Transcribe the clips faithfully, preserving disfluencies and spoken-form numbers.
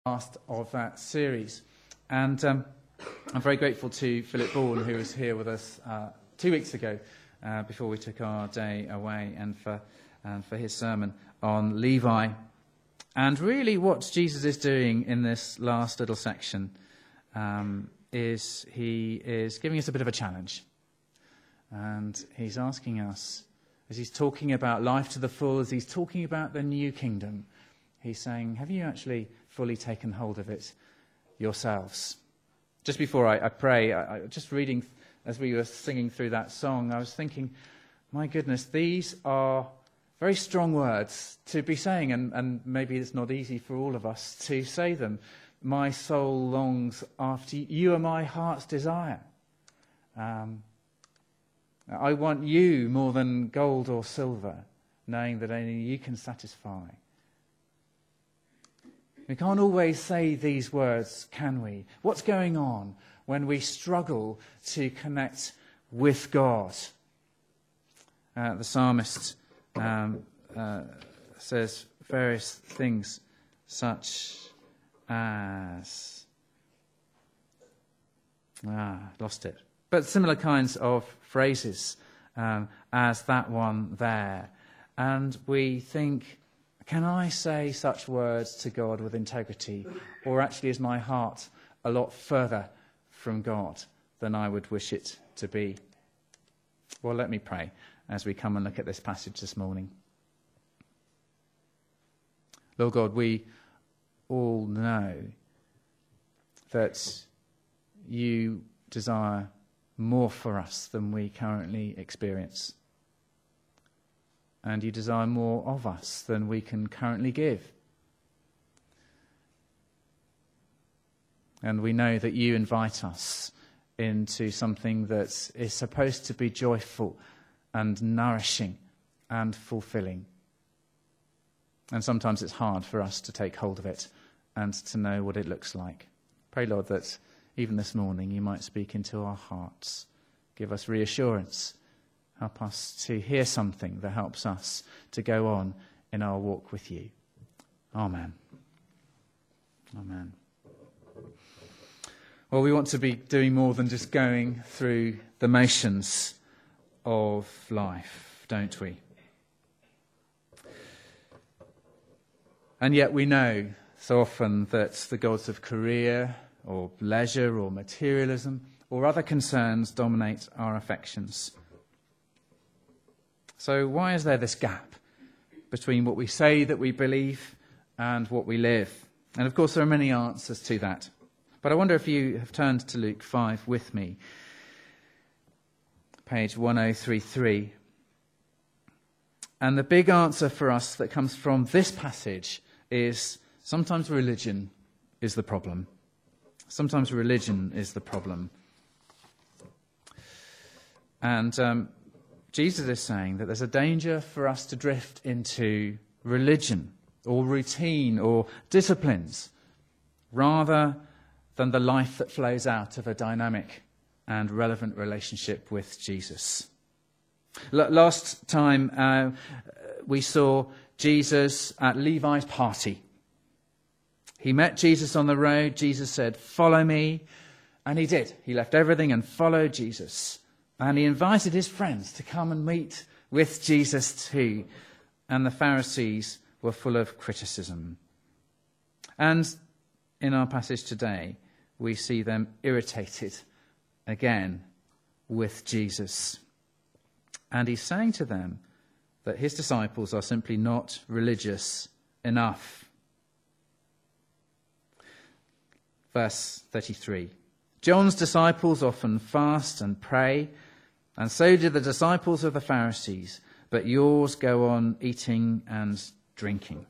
last of that series. And um, I'm very grateful to Philip Bourne, who was here with us uh, two weeks ago uh, before we took our day away, and for, and for his sermon on Levi. And really what Jesus is doing in this last little section um, is he is giving us a bit of a challenge. And he's asking us, as he's talking about life to the full, as he's talking about the new kingdom, he's saying, have you actually fully taken hold of it yourselves? Just before I, I pray, I, I, just reading, as we were singing through that song, I was thinking, my goodness, these are very strong words to be saying, and, and maybe it's not easy for all of us to say them. My soul longs after you. You are my heart's desire. Um, I want you more than gold or silver, knowing that only you can satisfy. We can't always say these words, can we? What's going on when we struggle to connect with God? Uh, the psalmist um, uh, says various things such as... Ah, lost it. But similar kinds of phrases um, as that one there. And we think, can I say such words to God with integrity? Or actually is my heart a lot further from God than I would wish it to be? Well, let me pray as we come and look at this passage this morning. Lord God, we all know that you desire more for us than we currently experience. And you desire more of us than we can currently give. And we know that you invite us into something that is supposed to be joyful and nourishing and fulfilling. And sometimes it's hard for us to take hold of it and to know what it looks like. Pray, Lord, that even this morning you might speak into our hearts. Give us reassurance. Help us to hear something that helps us to go on in our walk with you. Amen. Amen. Well, we want to be doing more than just going through the motions of life, don't we? And yet we know so often that the gods of career or leisure or materialism or other concerns dominate our affections. So why is there this gap between what we say that we believe and what we live? And of course there are many answers to that. But I wonder if you have turned to Luke five with me. Page one oh three three. And the big answer for us that comes from this passage is sometimes religion is the problem. Sometimes religion is the problem. And um, Jesus is saying that there's a danger for us to drift into religion or routine or disciplines rather than the life that flows out of a dynamic and relevant relationship with Jesus. L- last time uh, we saw Jesus at Levi's party. He met Jesus on the road. Jesus said, "Follow me." And he did. He left everything and followed Jesus. And he invited his friends to come and meet with Jesus too. And the Pharisees were full of criticism. And in our passage today, we see them irritated again with Jesus. And he's saying to them that his disciples are simply not religious enough. Verse thirty-three. John's disciples often fast and pray, and so did the disciples of the Pharisees, but yours go on eating and drinking.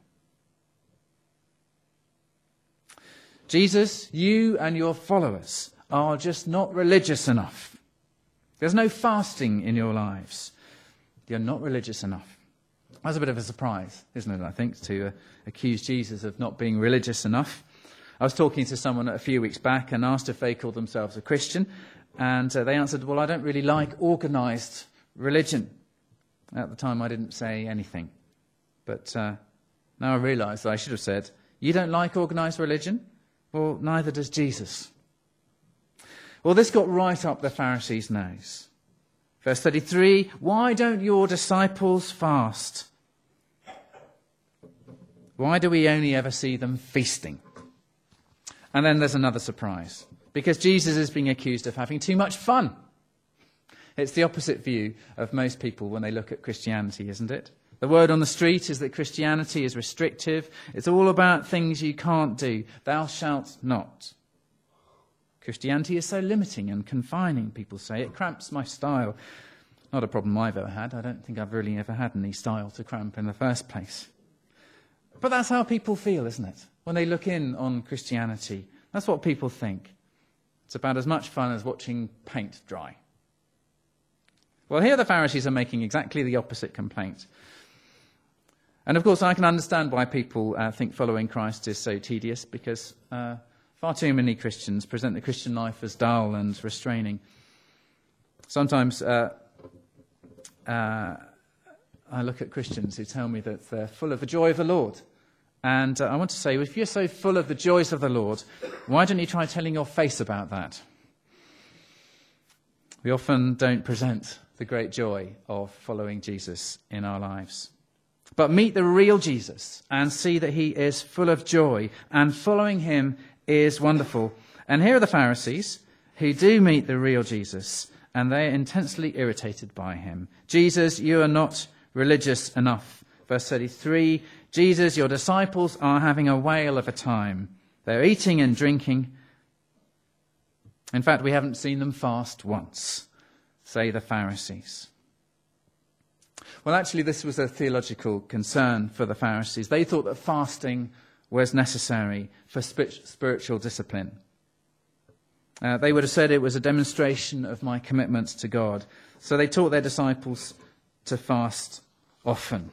Jesus, you and your followers are just not religious enough. There's no fasting in your lives. You're not religious enough. That's a bit of a surprise, isn't it, I think, to uh, accuse Jesus of not being religious enough. I was talking to someone a few weeks back and asked if they called themselves a Christian, and uh, they answered, well, I don't really like organised religion. At the time I didn't say anything, but uh, now I realise that I should have said, You don't like organised religion? Well, neither does Jesus. Well, this got right up the Pharisees' nose. Verse thirty-three, why don't your disciples fast? Why do we only ever see them feasting? And then there's another surprise, because Jesus is being accused of having too much fun. It's the opposite view of most people when they look at Christianity, isn't it? The word on the street is that Christianity is restrictive. It's all about things you can't do. Thou shalt not. Christianity is so limiting and confining, people say. It cramps my style. Not a problem I've ever had. I don't think I've really ever had any style to cramp in the first place. But that's how people feel, isn't it? When they look in on Christianity, that's what people think. It's about as much fun as watching paint dry. Well, here the Pharisees are making exactly the opposite complaint. And of course, I can understand why people uh, think following Christ is so tedious, because uh, far too many Christians present the Christian life as dull and restraining. Sometimes uh, uh, I look at Christians who tell me that they're full of the joy of the Lord. And uh, I want to say, if you're so full of the joys of the Lord, why don't you try telling your face about that? We often don't present the great joy of following Jesus in our lives. But meet the real Jesus and see that he is full of joy, and following him is wonderful. And here are the Pharisees who do meet the real Jesus, and they are intensely irritated by him. Jesus, you are not religious enough. Verse thirty-three, Jesus, your disciples are having a whale of a time. They're eating and drinking. In fact, we haven't seen them fast once, say the Pharisees. Well, actually, this was a theological concern for the Pharisees. They thought that fasting was necessary for spiritual discipline. Uh, they would have said it was a demonstration of my commitment to God. So they taught their disciples to fast often.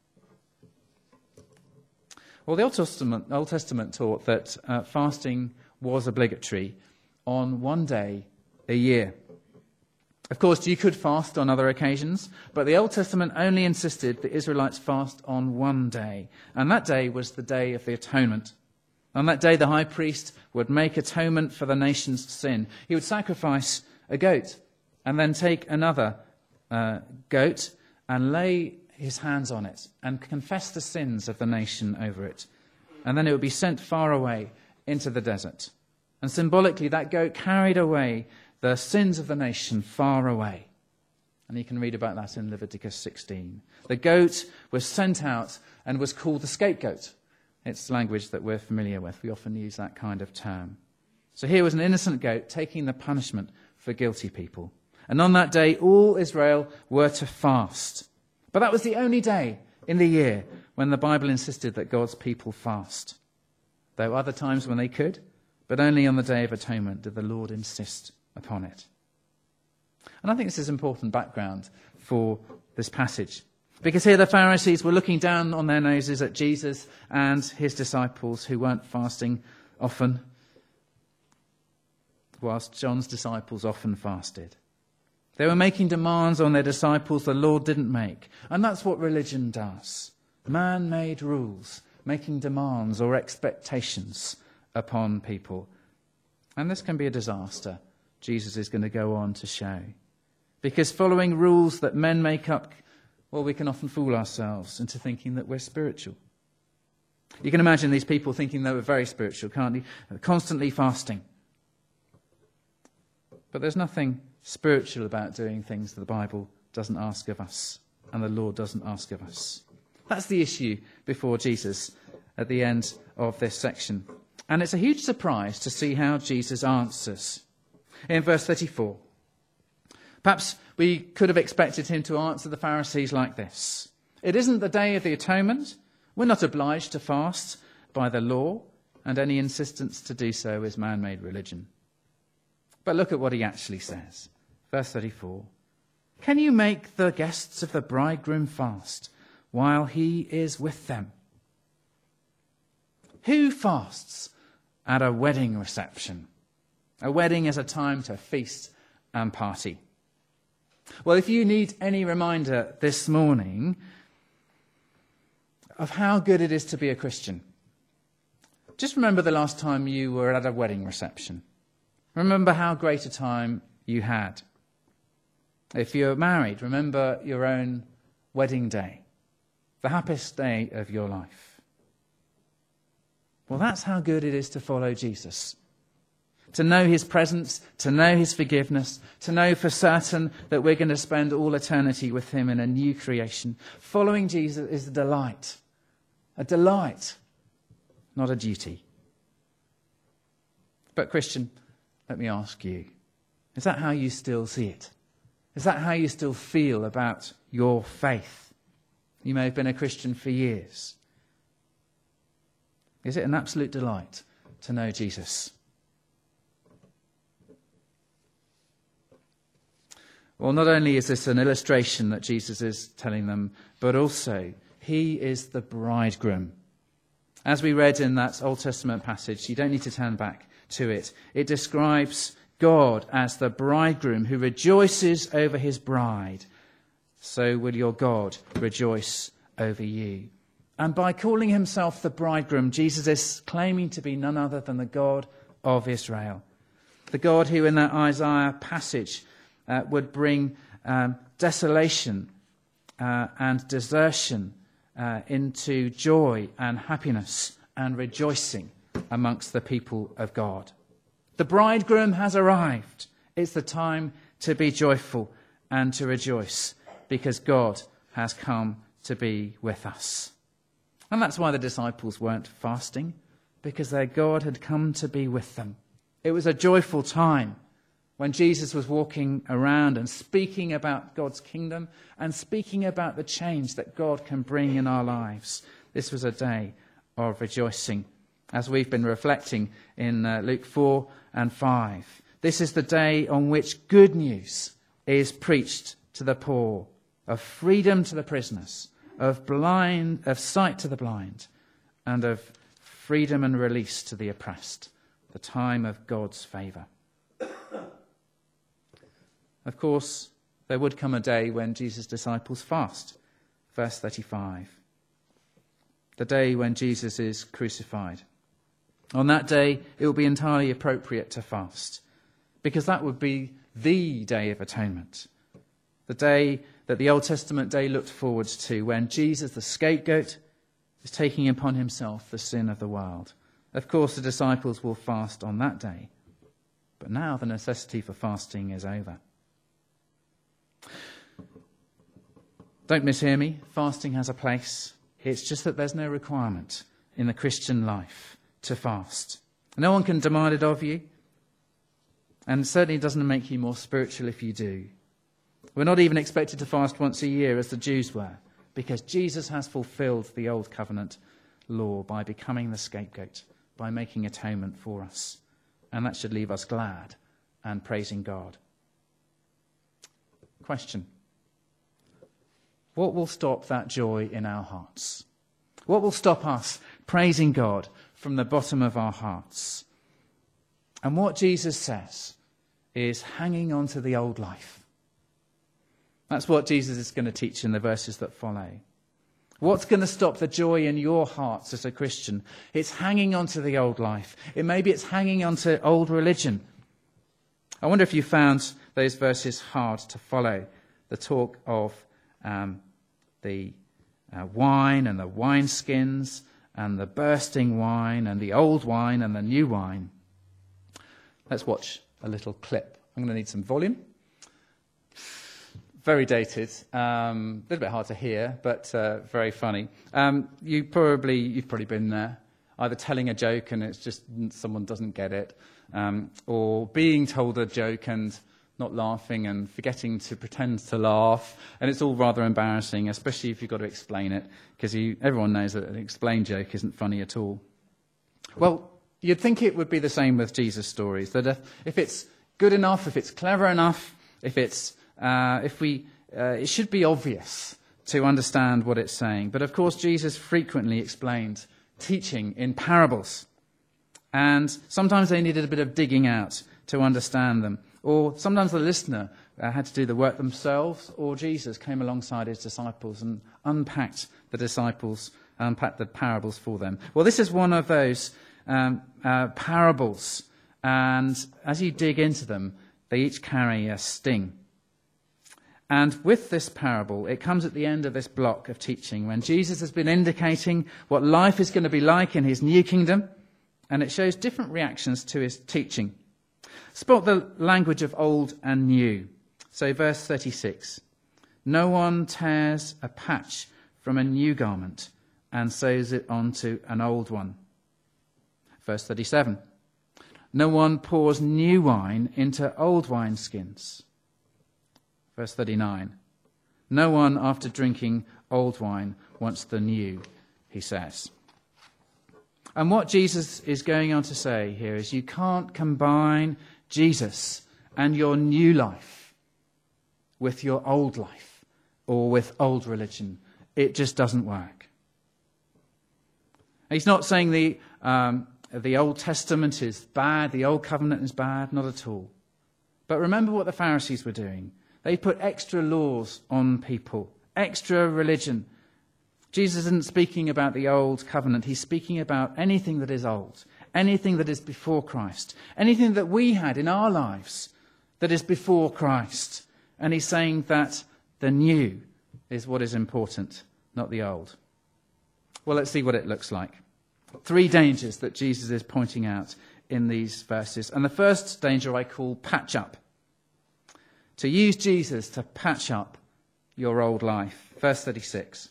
Well, the Old Testament, Old Testament taught that uh, fasting was obligatory on one day a year. Of course, you could fast on other occasions, but the Old Testament only insisted the Israelites fast on one day, and that day was the Day of the Atonement. On that day, the high priest would make atonement for the nation's sin. He would sacrifice a goat and then take another uh, goat and lay his hands on it and confess the sins of the nation over it. And then it would be sent far away into the desert. And symbolically, that goat carried away the sins of the nation far away. And you can read about that in Leviticus sixteen. The goat was sent out and was called the scapegoat. It's language that we're familiar with. We often use that kind of term. So here was an innocent goat taking the punishment for guilty people. And on that day, all Israel were to fast. But that was the only day in the year when the Bible insisted that God's people fast. There were other times when they could, but only on the Day of Atonement did the Lord insist upon it. And I think this is important background for this passage, because here the Pharisees were looking down on their noses at Jesus and his disciples who weren't fasting often, whilst John's disciples often fasted. They were making demands on their disciples the Lord didn't make. And that's what religion does. Man-made rules, making demands or expectations upon people. And this can be a disaster, Jesus is going to go on to show. Because following rules that men make up, well, we can often fool ourselves into thinking that we're spiritual. You can imagine these people thinking they were very spiritual, can't you? Constantly fasting. But there's nothing spiritual about doing things that the Bible doesn't ask of us and the Lord doesn't ask of us. That's the issue before Jesus at the end of this section. And it's a huge surprise to see how Jesus answers. In verse thirty-four, perhaps we could have expected him to answer the Pharisees like this. It isn't the Day of the Atonement. We're not obliged to fast by the law, and any insistence to do so is man-made religion. But look at what he actually says. Verse thirty-four. Can you make the guests of the bridegroom fast while he is with them? Who fasts at a wedding reception? A wedding is a time to feast and party. Well, if you need any reminder this morning of how good it is to be a Christian, just remember the last time you were at a wedding reception. Remember how great a time you had. If you're married, remember your own wedding day, the happiest day of your life. Well, that's how good it is to follow Jesus. To know his presence, to know his forgiveness, to know for certain that we're going to spend all eternity with him in a new creation. Following Jesus is a delight. A delight, not a duty. But Christian, let me ask you, is that how you still see it? Is that how you still feel about your faith? You may have been a Christian for years. Is it an absolute delight to know Jesus? Well, not only is this an illustration that Jesus is telling them, but also he is the bridegroom. As we read in that Old Testament passage, you don't need to turn back to it. It describes God as the bridegroom who rejoices over his bride. So will your God rejoice over you. And by calling himself the bridegroom, Jesus is claiming to be none other than the God of Israel. The God who in that Isaiah passage uh, would bring um, desolation uh, and desertion uh, into joy and happiness and rejoicing amongst the people of God. The bridegroom has arrived. It's the time to be joyful and to rejoice because God has come to be with us. And that's why the disciples weren't fasting, because their God had come to be with them. It was a joyful time when Jesus was walking around and speaking about God's kingdom and speaking about the change that God can bring in our lives. This was a day of rejoicing, as we've been reflecting in uh, Luke four and five. This is the day on which good news is preached to the poor, of freedom to the prisoners, of blind, of sight to the blind, and of freedom and release to the oppressed, the time of God's favour. Of course, there would come a day when Jesus' disciples fast. Verse thirty-five. The day when Jesus is crucified. On that day, it will be entirely appropriate to fast, because that would be the Day of Atonement. The day that the Old Testament day looked forward to, when Jesus, the scapegoat, is taking upon himself the sin of the world. Of course, the disciples will fast on that day. But now the necessity for fasting is over. Don't mishear me. Fasting has a place. It's just that there's no requirement in the Christian life to fast. No one can demand it of you. And certainly doesn't make you more spiritual if you do. We're not even expected to fast once a year as the Jews were, because Jesus has fulfilled the old covenant law by becoming the scapegoat, by making atonement for us. And that should leave us glad and praising God. Question. What will stop that joy in our hearts? What will stop us praising God from the bottom of our hearts? And what Jesus says is hanging on to the old life. That's what Jesus is going to teach in the verses that follow. What's going to stop the joy in your hearts as a Christian? It's hanging on to the old life. It maybe it's hanging on to old religion. I wonder if you found those verses hard to follow. The talk of um, the uh, wine and the wineskins and the bursting wine and the old wine and the new wine. Let's watch a little clip. I'm going to need some volume. Very dated, um, a little bit hard to hear, but uh, very funny. Um, you probably, you've probably been there, either telling a joke and it's just someone doesn't get it, um, or being told a joke and not laughing and forgetting to pretend to laugh, and it's all rather embarrassing, especially if you've got to explain it, because everyone knows that an explained joke isn't funny at all. Well, you'd think it would be the same with Jesus' stories, that if, if it's good enough, if it's clever enough, if it's Uh, if we, uh, it should be obvious to understand what it's saying. But of course, Jesus frequently explained teaching in parables. And sometimes they needed a bit of digging out to understand them. Or sometimes the listener uh, had to do the work themselves, or Jesus came alongside his disciples and unpacked the disciples, unpacked the parables for them. Well, this is one of those um, uh, parables. And as you dig into them, they each carry a sting. And with this parable, it comes at the end of this block of teaching when Jesus has been indicating what life is going to be like in his new kingdom, and it shows different reactions to his teaching. Spot the language of old and new. So verse thirty-six, no one tears a patch from a new garment and sews it onto an old one. Verse thirty-seven, no one pours new wine into old wineskins. Verse thirty-nine, no one after drinking old wine wants the new, he says. And what Jesus is going on to say here is you can't combine Jesus and your new life with your old life or with old religion. It just doesn't work. He's not saying the um, the Old Testament is bad, the Old Covenant is bad, not at all. But remember what the Pharisees were doing. They put extra laws on people, extra religion. Jesus isn't speaking about the Old Covenant. He's speaking about anything that is old, anything that is before Christ, anything that we had in our lives that is before Christ. And he's saying that the new is what is important, not the old. Well, let's see what it looks like. Three dangers that Jesus is pointing out in these verses. And the first danger I call patch up. To use Jesus to patch up your old life. Verse thirty-six.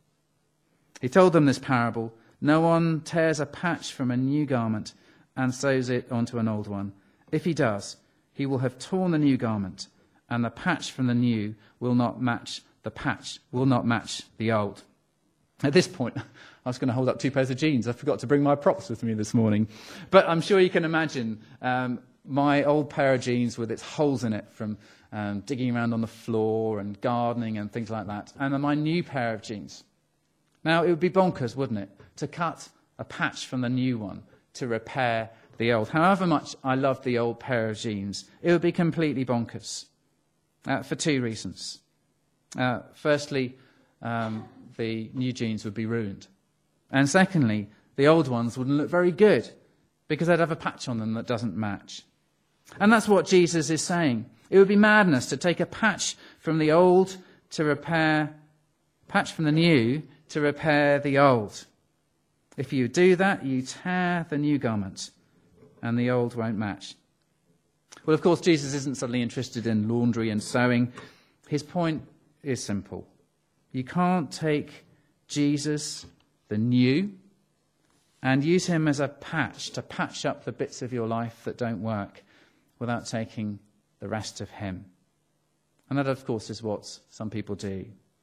He told them this parable. No one tears a patch from a new garment and sews it onto an old one. If he does, he will have torn the new garment, and the patch from the new will not match the patch, will not match the old. At this point, I was going to hold up two pairs of jeans. I forgot to bring my props with me this morning. But I'm sure you can imagine um, my old pair of jeans with its holes in it from um, digging around on the floor and gardening and things like that. And then my new pair of jeans. Now, it would be bonkers, wouldn't it, to cut a patch from the new one to repair the old. However much I love the old pair of jeans, it would be completely bonkers uh, for two reasons. Uh, firstly, um, the new jeans would be ruined. And secondly, the old ones wouldn't look very good because they'd have a patch on them that doesn't match. And that's what Jesus is saying. It would be madness to take a patch from the old to repair, patch from the new to repair the old. If you do that, you tear the new garment and the old won't match. Well, of course, Jesus isn't suddenly interested in laundry and sewing. His point is simple. You can't take Jesus, the new, and use him as a patch to patch up the bits of your life that don't work without taking the rest of him. And that, of course, is what some people do.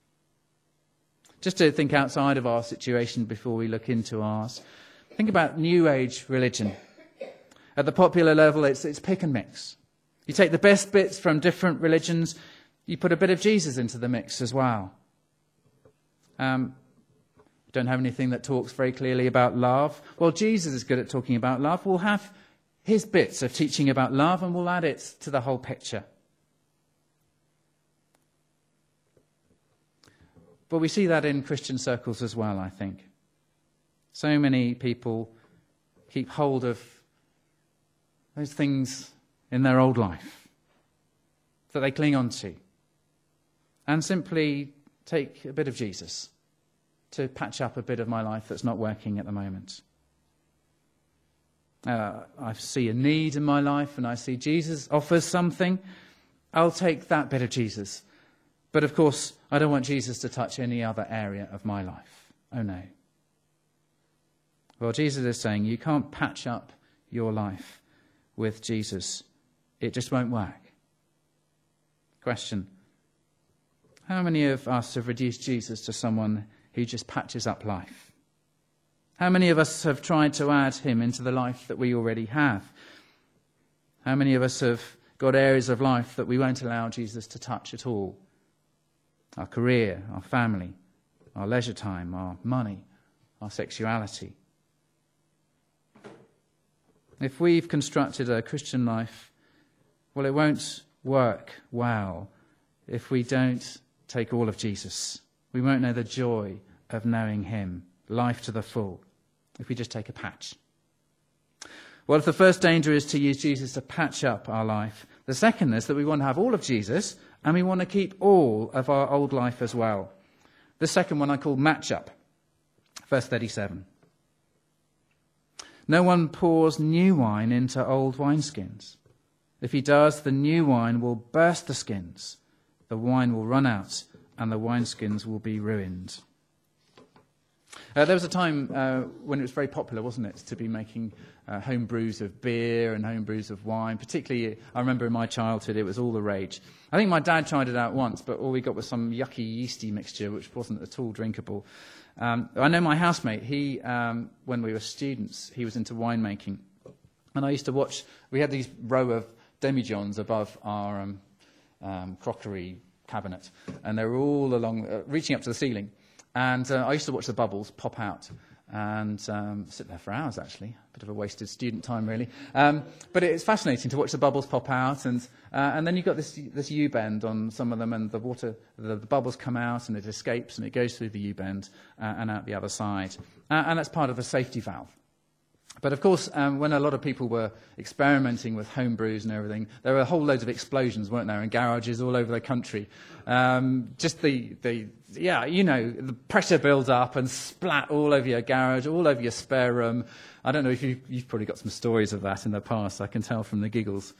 Just to think outside of our situation before we look into ours, think about New Age religion. At the popular level, it's, it's pick and mix. You take the best bits from different religions, you put a bit of Jesus into the mix as well. Um, don't have anything that talks very clearly about love. Well, Jesus is good at talking about love. We'll have his bits of teaching about love and we'll add it to the whole picture. But we see that in Christian circles as well, I think. So many people keep hold of those things in their old life that they cling on to and simply take a bit of Jesus to patch up a bit of my life that's not working at the moment. Uh, I see a need in my life and I see Jesus offers something. I'll take that bit of Jesus. But of course, I don't want Jesus to touch any other area of my life. Oh no. Well, Jesus is saying you can't patch up your life with Jesus. It just won't work. Question. How many of us have reduced Jesus to someone who just patches up life? How many of us have tried to add him into the life that we already have? How many of us have got areas of life that we won't allow Jesus to touch at all? Our career, our family, our leisure time, our money, our sexuality. If we've constructed a Christian life, well, it won't work well if we don't take all of Jesus. We won't know the joy of knowing him, life to the full, if we just take a patch. Well, if the first danger is to use Jesus to patch up our life, the second is that we want to have all of Jesus and we want to keep all of our old life as well. The second one I call match up. Verse thirty-seven. No one pours new wine into old wineskins. If he does, the new wine will burst the skins. The wine will run out and the wineskins will be ruined. Uh, there was a time uh, when it was very popular, wasn't it, to be making uh, home brews of beer and home brews of wine. Particularly, I remember in my childhood, it was all the rage. I think my dad tried it out once, but all we got was some yucky, yeasty mixture, which wasn't at all drinkable. Um, I know my housemate, he, um, when we were students, he was into winemaking. And I used to watch, we had these row of demijohns above our um, um, crockery cabinet. And they were all along, uh, reaching up to the ceiling. And uh, I used to watch the bubbles pop out and um, sit there for hours, actually. A bit of a wasted student time, really. Um, but it's fascinating to watch the bubbles pop out. And uh, and then you've got this this U-bend on some of them, and the water, the, the bubbles come out, and it escapes, and it goes through the U-bend uh, and out the other side. Uh, and that's part of a safety valve. But of course, um, when a lot of people were experimenting with home brews and everything, there were a whole load of explosions, weren't there, in garages all over the country. Um, just the, the, yeah, you know, the pressure builds up and splat all over your garage, all over your spare room. I don't know if you, you've probably got some stories of that in the past, I can tell from the giggles.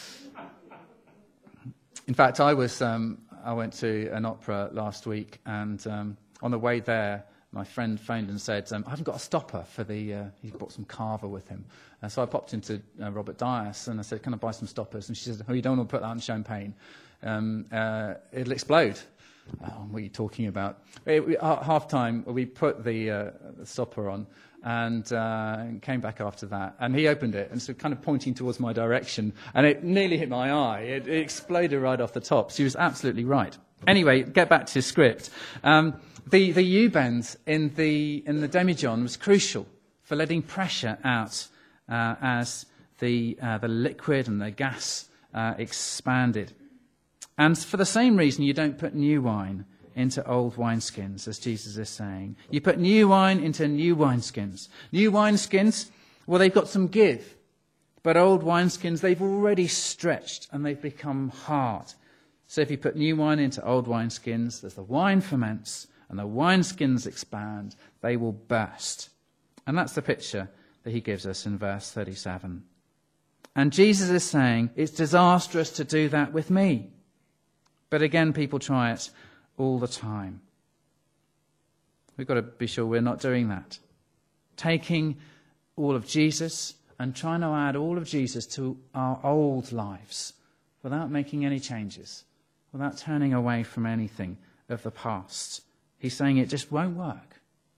In fact, I was, um, I went to an opera last week, and um, on the way there, my friend phoned and said, um, I haven't got a stopper for the, uh, he brought some Carver with him. Uh, so I popped into uh, Robert Dias and I said, can I buy some stoppers? And she said, oh, you don't want to put that on champagne. Um, uh, it'll explode. Oh, what are you talking about? It, we, at half time, we put the, uh, the stopper on and uh, came back after that. And he opened it and so kind of pointing towards my direction. And it nearly hit my eye. It, it exploded right off the top. So he was absolutely right. Anyway, get back to script. Um, The, the U-bend in the, in the demijohn was crucial for letting pressure out uh, as the, uh, the liquid and the gas uh, expanded. And for the same reason, you don't put new wine into old wineskins, as Jesus is saying. You put new wine into new wineskins. New wineskins, well, they've got some give. But old wineskins, they've already stretched and they've become hard. So if you put new wine into old wineskins, as the wine ferments, and the wineskins expand, they will burst. And that's the picture that he gives us in verse thirty-seven. And Jesus is saying, it's disastrous to do that with me. But again, people try it all the time. We've got to be sure we're not doing that. Taking all of Jesus and trying to add all of Jesus to our old lives without making any changes, without turning away from anything of the past. He's saying it just won't work.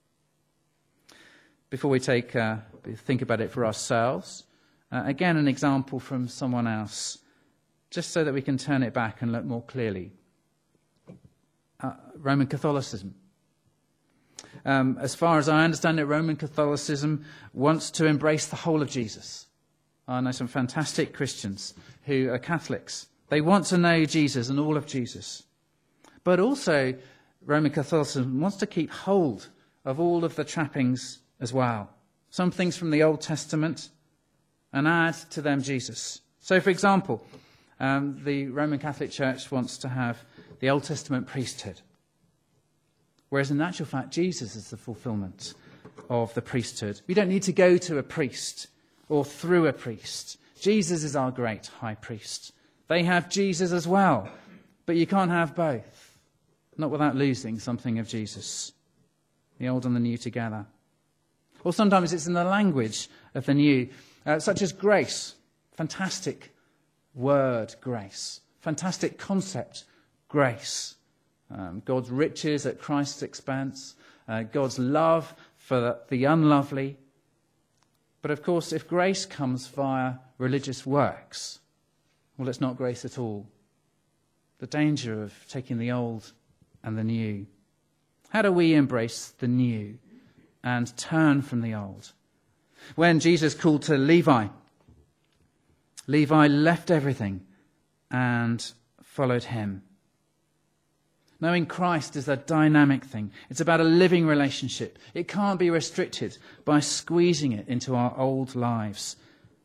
Before we take uh, think about it for ourselves, uh, again an example from someone else, just so that we can turn it back and look more clearly. Uh, Roman Catholicism. Um, as far as I understand it, Roman Catholicism wants to embrace the whole of Jesus. I know some fantastic Christians who are Catholics. They want to know Jesus and all of Jesus. But also, Roman Catholicism wants to keep hold of all of the trappings as well. Some things from the Old Testament and add to them Jesus. So, for example, um, the Roman Catholic Church wants to have the Old Testament priesthood. Whereas in actual fact, Jesus is the fulfillment of the priesthood. We don't need to go to a priest or through a priest. Jesus is our great high priest. They have Jesus as well, but you can't have both. Not without losing something of Jesus. The old and the new together. Or sometimes it's in the language of the new, uh, such as grace. Fantastic word, grace. Fantastic concept, grace. Um, God's riches at Christ's expense. Uh, God's love for the, the unlovely. But of course, if grace comes via religious works, well, it's not grace at all. The danger of taking the old and the new. How do we embrace the new and turn from the old? When Jesus called to Levi, Levi left everything and followed him. Knowing Christ is a dynamic thing. It's about a living relationship. It can't be restricted by squeezing it into our old lives.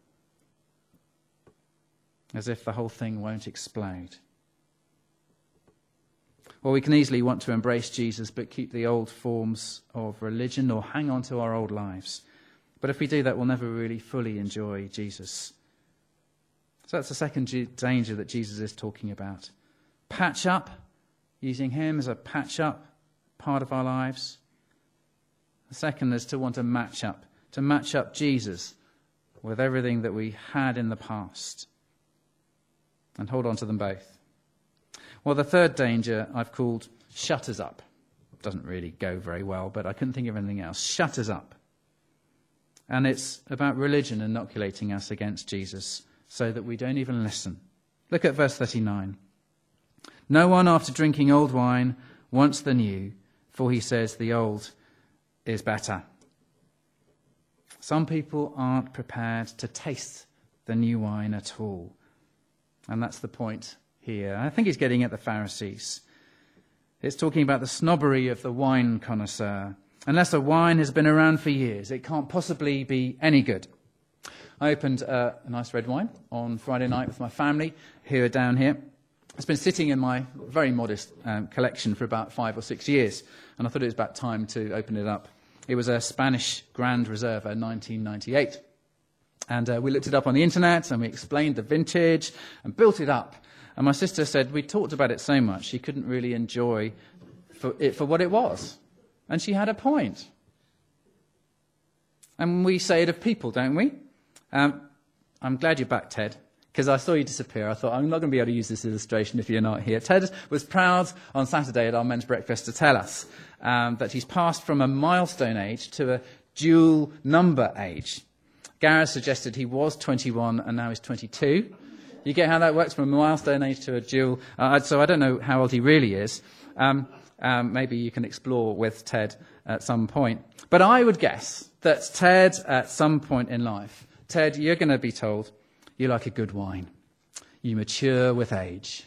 as if the whole thing won't explode. Or we can easily want to embrace Jesus but keep the old forms of religion or hang on to our old lives. But if we do that, we'll never really fully enjoy Jesus. So that's the second G- danger that Jesus is talking about. Patch up, using him as a patch up part of our lives. The second is to want to match up, to match up Jesus with everything that we had in the past and hold on to them both. Well, the third danger I've called shut us up. Doesn't really go very well, but I couldn't think of anything else. Shut us up. And it's about religion inoculating us against Jesus so that we don't even listen. Look at verse thirty-nine. No one after drinking old wine wants the new, for he says the old is better. Some people aren't prepared to taste the new wine at all. And that's the point here. I think he's getting at the Pharisees. It's talking about the snobbery of the wine connoisseur. Unless a wine has been around for years, it can't possibly be any good. I opened uh, a nice red wine on Friday night with my family here down here. It's been sitting in my very modest um, collection for about five or six years, and I thought it was about time to open it up. It was a Spanish Grand Reserva, nineteen ninety-eight. And uh, we looked it up on the internet, and we explained the vintage and built it up. And my sister said we talked about it so much she couldn't really enjoy for it for what it was. And she had a point. And we say it of people, don't we? Um, I'm glad you're back, Ted, because I saw you disappear. I thought, I'm not going to be able to use this illustration if you're not here. Ted was proud on Saturday at our men's breakfast to tell us um, that he's passed from a milestone age to a dual number age. Gareth suggested he was twenty-one and now he's twenty-two. You get how that works from a milestone age to a dual. Uh, so I don't know how old he really is. Um, um, maybe you can explore with Ted at some point. But I would guess that Ted, at some point in life, Ted, you're going to be told, you like a good wine. You mature with age.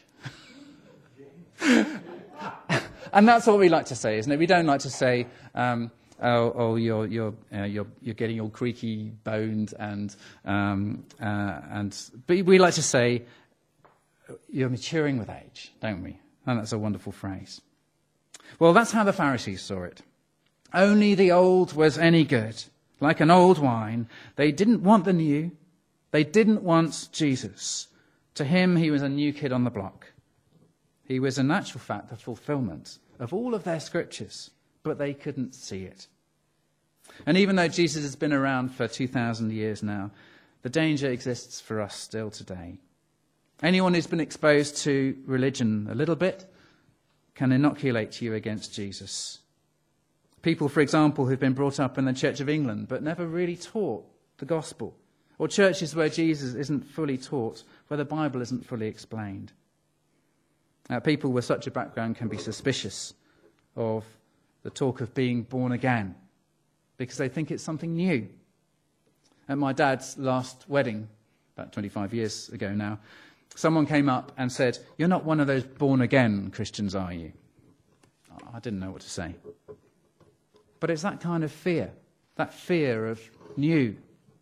And that's what we like to say, isn't it? We don't like to say, um, oh, oh, you're you're uh, you're you're getting all creaky boned, and um, uh, and but we like to say you're maturing with age, don't we? And that's a wonderful phrase. Well, that's how the Pharisees saw it. Only the old was any good, like an old wine. They didn't want the new. They didn't want Jesus. To him, he was a new kid on the block. He was, in actual fact, the fulfillment of all of their scriptures, but they couldn't see it. And even though Jesus has been around for two thousand years now, the danger exists for us still today. Anyone who's been exposed to religion a little bit can inoculate you against Jesus. People, for example, who've been brought up in the Church of England but never really taught the gospel, or churches where Jesus isn't fully taught, where the Bible isn't fully explained. Uh, people with such a background can be suspicious of the talk of being born again because they think it's something new. At my dad's last wedding, about twenty-five years ago now, someone came up and said, "You're not one of those born-again Christians, are you?" I didn't know what to say. But it's that kind of fear, that fear of new.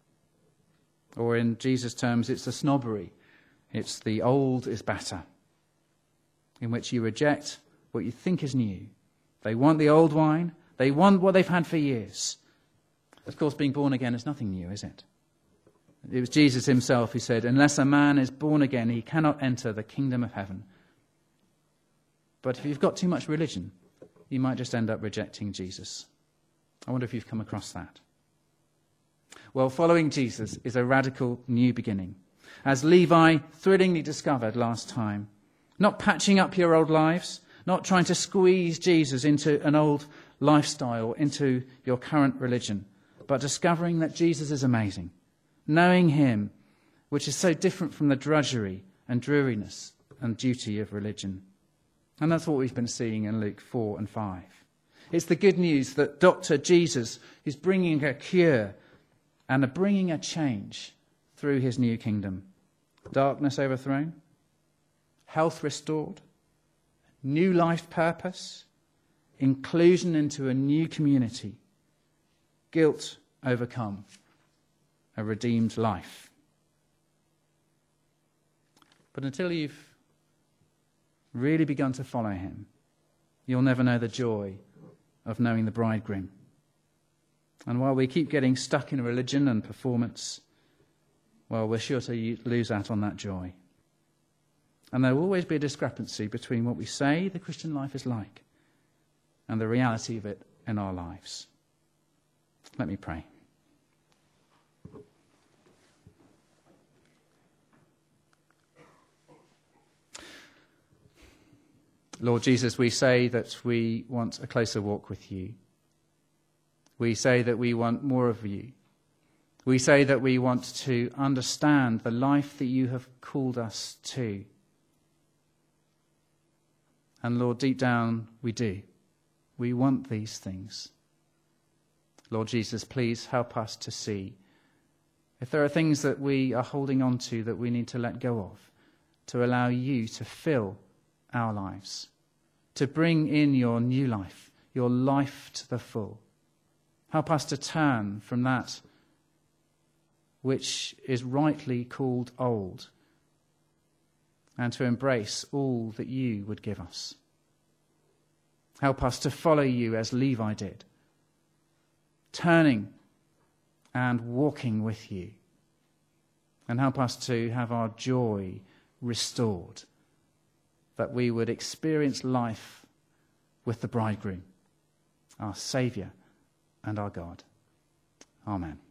Or in Jesus' terms, it's the snobbery. It's the old is better, in which you reject what you think is new. They want the old wine. They want what they've had for years. Of course, being born again is nothing new, is it? It was Jesus himself who said, unless a man is born again, he cannot enter the kingdom of heaven. But if you've got too much religion, you might just end up rejecting Jesus. I wonder if you've come across that. Well, following Jesus is a radical new beginning. As Levi thrillingly discovered last time, not patching up your old lives, not trying to squeeze Jesus into an old lifestyle, into your current religion, but discovering that Jesus is amazing. Knowing him, which is so different from the drudgery and dreariness and duty of religion. And that's what we've been seeing in Luke four and five. It's the good news that Doctor Jesus is bringing a cure and a bringing a change through his new kingdom. Darkness overthrown, health restored, new life purpose, inclusion into a new community, guilt overcome, a redeemed life. But until you've really begun to follow him, you'll never know the joy of knowing the bridegroom. And while we keep getting stuck in religion and performance, well, we're sure to lose out on that joy. And there will always be a discrepancy between what we say the Christian life is like and the reality of it in our lives. Let me pray. Lord Jesus, we say that we want a closer walk with you. We say that we want more of you. We say that we want to understand the life that you have called us to. And Lord, deep down we do. We want these things. Lord Jesus, please help us to see if there are things that we are holding on to that we need to let go of, to allow you to fill our lives, to bring in your new life, your life to the full. Help us to turn from that which is rightly called old and to embrace all that you would give us. Help us to follow you as Levi did, turning and walking with you. And help us to have our joy restored, that we would experience life with the bridegroom, our Saviour and our God. Amen.